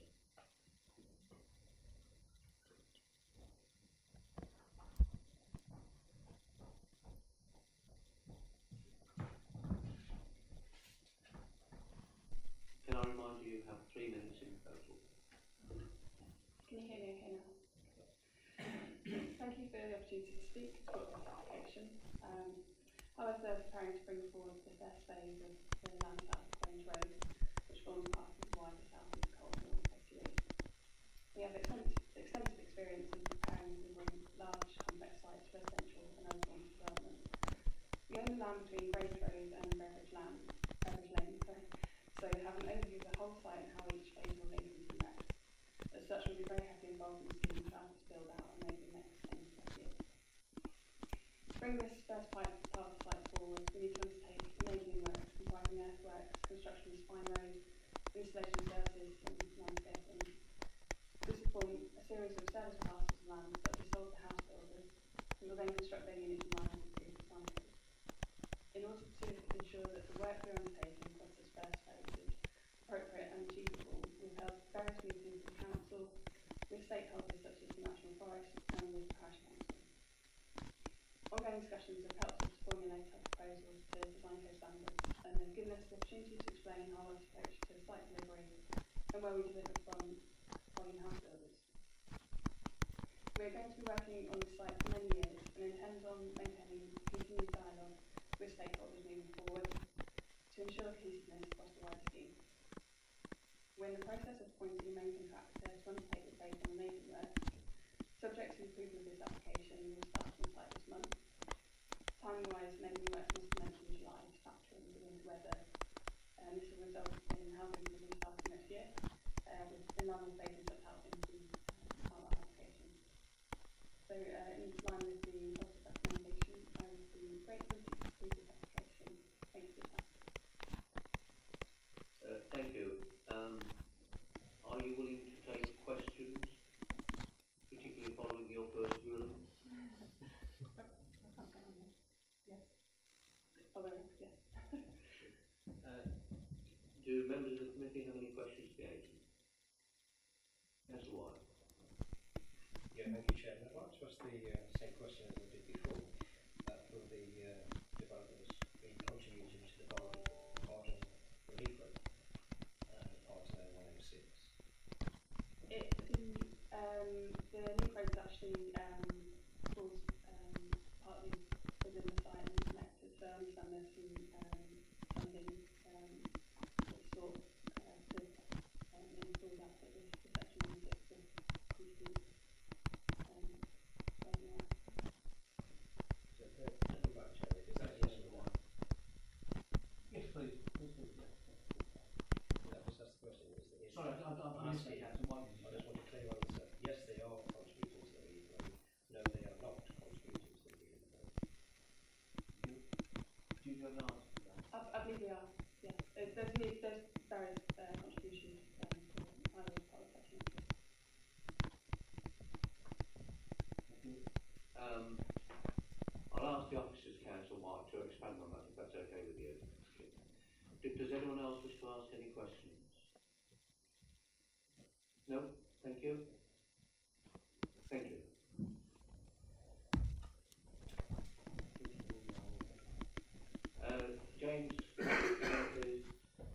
Can I remind you, you have 3 minutes in total. Can you hear me okay now? Thank you for the opportunity to speak about this application. However, preparing to bring forward the first phase of the land south of Grange Road, which forms part of the wider South East Corridor SUE. We have extensive experience in preparing and delivering large, complex sites, residential and urban development. We own the land between Grange Road and Beveridge Lane, so we have an overview of the whole site and how each phase will link into the next. As such, we'll be very heavily involved in the scheme trying to build out and maybe the next 10 to 20 years. To bring this first part of the site forward, we need to undertake enabling works comprising earthworks, construction of spine road, installation services and landscaping. This will form a series of service parcels of land that will be sold to house builders who will then construct their units in line with the approved design code. In order to ensure that the work we're undertaking across this first phase is appropriate and achievable, we've held various meetings with the council, with stakeholders such as the National Forest and with the Parish Council. Ongoing discussions have helped us formulate our proposals to design code standards and have given us the opportunity to explain our approach to site delivery and where we deliver from volume house builders. We are going to be working on this site for many years and intend on maintaining continued dialogue with stakeholders moving forward to ensure cohesiveness across the wider scheme. We're in the process of appointing a main contractor to undertake the phase on enabling works. Subject to approval of this application, we will start on site this month. Time-wise, enabling works must commence in July to factor in the winter weather, and this will result in housing being started next year, with in line with phases set out in the application. So, in line with the positive recommendation, I would be grateful to approve this application. Thank you for your time. Thank you. Are you willing to take questions, particularly following your first ruling? Yes. Although, yes. Do members of the committee have any questions for the agent? Yes, why? Yeah, thank you, Chairman. I'd like to ask the same question as I did before for the developers being contributed to the Barden Relief Road, part of 106. The link road is actually falls partly within the site and connected, so I understand there's some funding sought to Sorry, I'm asking. I just want a clear answer. Yes, they are contributing to the Eden. No, they are not contributing to the Eden. Do you have an answer for that? I believe they are, yes. There's various contributions to highways power section. I'll ask the Officers' Council, Mark, to expand on that, if that's okay with you. Does anyone else wish to ask any questions? No? Thank you. Thank you. James, please.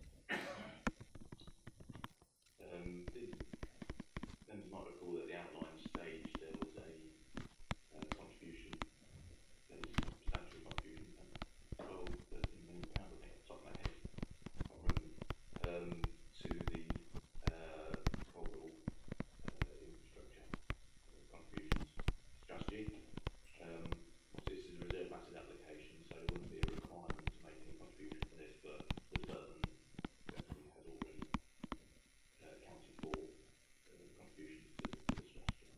Members might recall that the outline stage there was a contribution, there was a substantial contribution, £12, £13 million, I think, off the top of my head, I can't remember, to the Coalville infrastructure contributions strategy. This is a reserve asset application, so there wouldn't be a requirement to make any contribution for this, but the development actually has already accounted for contributions to the strategy.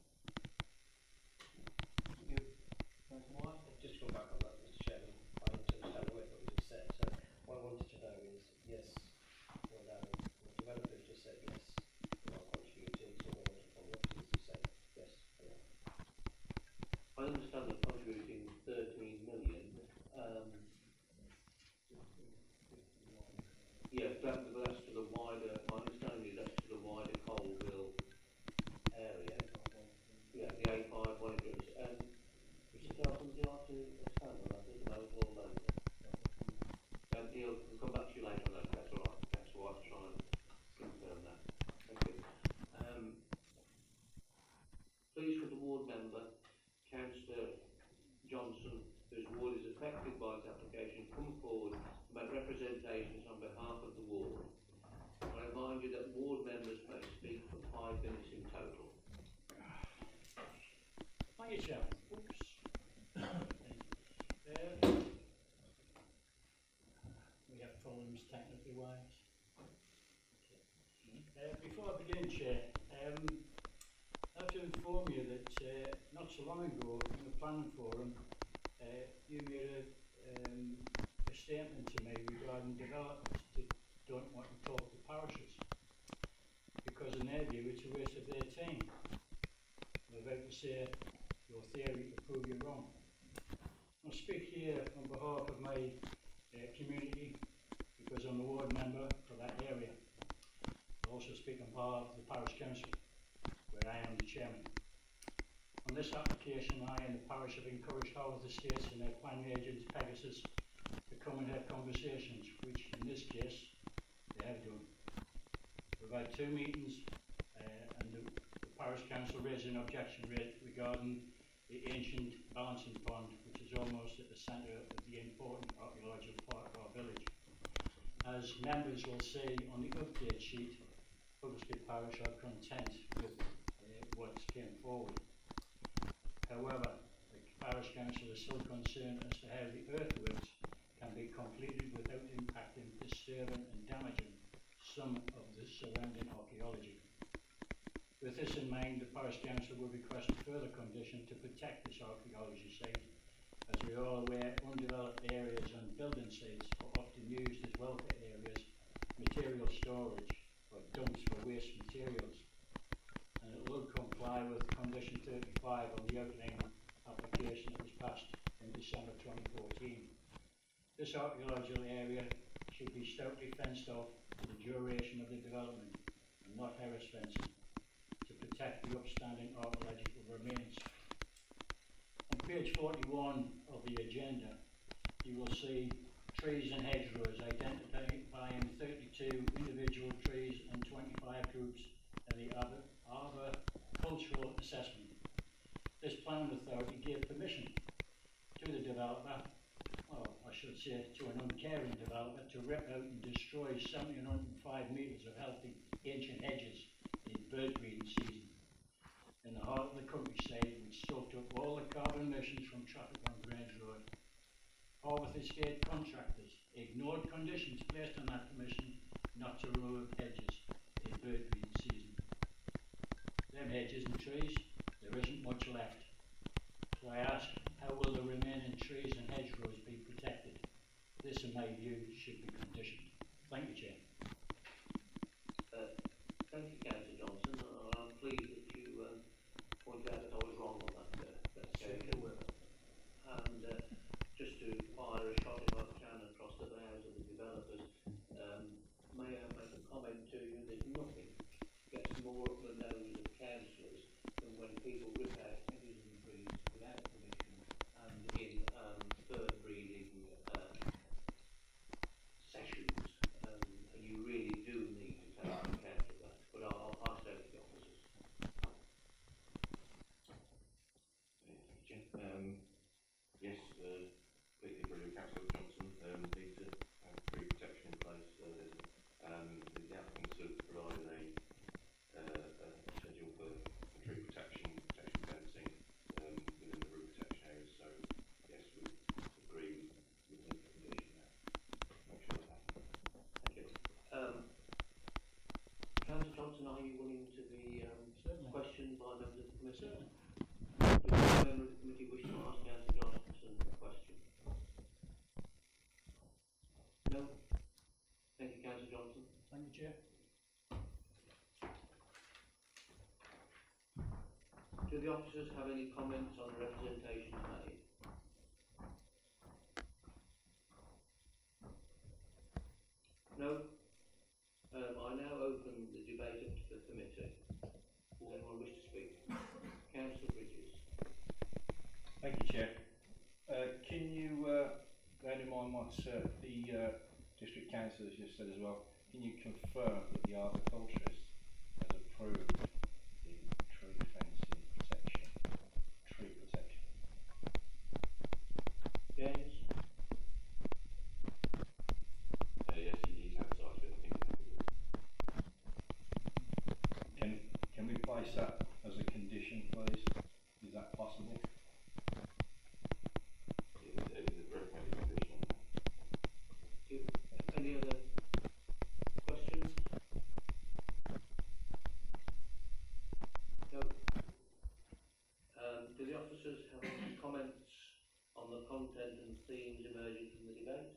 Thank you. Councillor White? Just to go back on that, Mr. Chairman, I understand the way that was just said. So what I wanted to know is, yes, well, the developers just said yes, they are contributing. So I wanted from the officers to say yes, they are. I understand they're contributing 13 million. Yeah, that's to the wider, my understanding is that's to the wider Coalville area. Yeah, the A5 one it is. Mr. Carlson, would you like to expand on that at the moment or later? Neil, we'll come back to you later on that, that's all right. That's why I was trying to confirm that. Thank you. Please, with the ward member, Councillor Johnson, whose ward is affected by this application, come forward to make representations on behalf of the ward. I remind you that ward members may speak for 5 minutes in total. Thank you, Chair. Oops. We have problems technically wise. Before I begin, Chair, I have to inform you that not so long ago in the planning forum, you made a statement to me regarding developments that don't want to talk to parishes because in their view it's a waste of their time. I'm about to say your theory to prove you wrong. I'll speak here on behalf of my community because I'm the ward member for that area. I also speak on behalf of the parish council where I am the chairman. On this application, I and the parish have encouraged all of the estates and their planning agents, Pegasus, to come and have conversations, which in this case they have done. We've had 2 meetings and the parish council raised an objection regarding the ancient balancing pond, which is almost at the centre of the important archaeological part of our village. As members will see on the update sheet, Huddersfield Parish are content with what came forward. However, the parish council is still concerned as to how the earthworks can be completed without impacting, disturbing and damaging some of the surrounding archaeology. With this in mind, the parish council will request a further condition to protect this archaeology site. As we are all aware, undeveloped areas and building sites are often used as welfare areas, material storage or dumps for waste materials. And it will comply with condition 35 on the outline application that was passed in December 2014. This archaeological area should be stoutly fenced off for the duration of the development and not terrace fencing to protect the upstanding archaeological remains. On page 41 of the agenda, you will see trees and hedgerows identifying 32 individual trees and 25 groups in the arbor-cultural assessment. This planning authority gave permission to the developer, or I should say to an uncaring developer, to rip out and destroy 705 metres of healthy ancient hedges in bird breeding season in the heart of the countryside, which soaked up all the carbon emissions from traffic on Grange Road. Harworth Estate contractors ignored conditions placed on that permission not to remove hedges in bird breeding them hedges and trees, there isn't much left. So I ask, how will the remaining trees and hedgerows be protected? This, in my view, should be conditioned. Thank you, Chair. Thank you, Councillor Johnson. I'm pleased that you pointed out that I was wrong on that section. And just to fire a shot if I can across the bows of the developers, may I make a comment to you that nothing gets more up the nose of councillors than when people rip out hedges and trees without permission and in third reading sessions. And you really do need to take account of that. But I'll pass it over to the officers. Thank you, Chair. Yes, completely agree with Councillor Johnson. Need to have tree protection in place. The applicants have provided a schedule for tree protection fencing within the root protection areas. So yes, we agree with the condition there. Make sure that happens. Thank you. Councillor Johnson, are you willing to be questioned by members of the committee? Does any member of the committee wish to ask Councillor Johnson a question? No? Thank you, Councillor Johnson. Thank you, Chair. Do the officers have any comments on the representations made? No? I now open the debate up to the committee. Does anyone wish to speak? Councillor Bridges. Thank you, Chair. Can you, bear in mind what the District Council has just said as well, can you confirm that the horticulturist has approved the tree fencing protection, tree protection? James? Yes, he's had sight of it. I think Can we place that as a condition, please? Is that possible? it is a recommended condition on that. Any other questions? No. Do the officers have any comments on the content and themes emerging from the debate?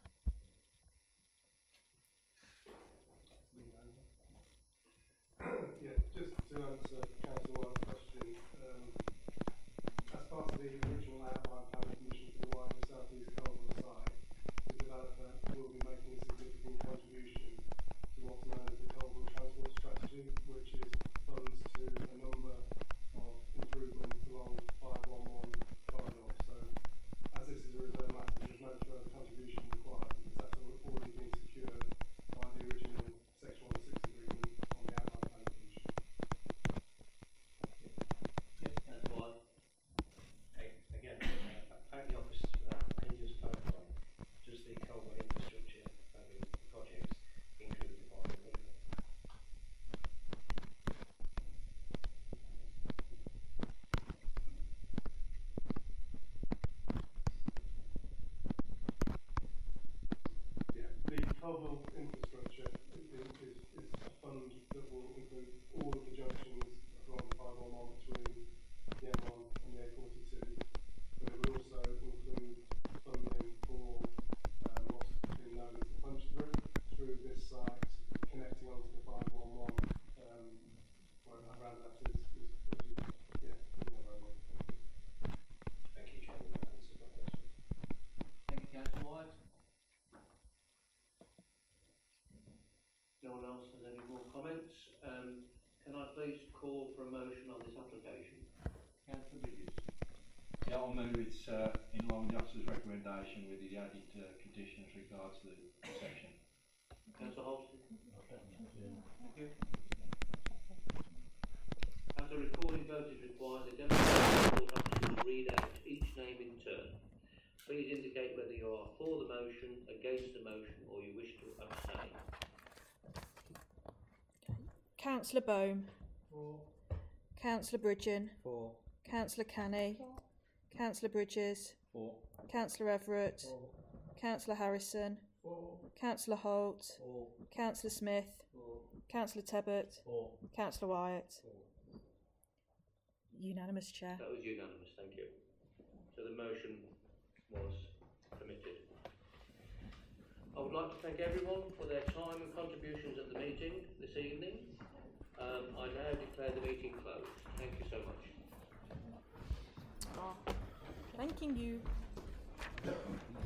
Yeah, just to answer Councillor White's question, as part of the original outline planning commission for the wider South East Colville site, the developer will be making a significant contribution to what's known as the Colville Transport Strategy, which is funds to a number of improvements along 511 corridor. So, as this is a reserve matter, there's no further contribution required because that's already been secured by the original Section 160 agreement on the outline planning commission. That's why. Again, thank the office for that. Can you just clarify, does the Colville infrastructure projects include the bond people? Yeah, the Colville infrastructure is a fund that will include all of the junctions along the 511 between the M1 and the A42, but it will also include funding for what's been known as the punch through this site, connecting onto the 511, where around that is yeah, you know where I'm going. Thank you, Chairman. That answers my question. Thank you, Councillor White. No one else has any more comments. Can I please call for a motion on this application? Councillor Bridges. Yeah, I'll move it's in line with the officer's recommendation with the added conditions regards to the protection. Councillor Holston. Thank you. As a recording vote is required, the Democratic Court officers read out each name in turn. Please indicate whether you are for the motion, against the motion, or you wish to abstain. Councillor Bohm. For. Councillor Bridgen. For. Councillor Canny. Councillor Bridges. For. Councillor Everett. Councillor Harrison. Councillor Holt. Councillor Smith. Councillor Tebbett. Councillor Wyatt. Unanimous, Chair. That was unanimous, thank you. So the motion was permitted. I would like to thank everyone for their time and contributions at the meeting this evening. I now declare the meeting closed. Thank you so much. Thanking you.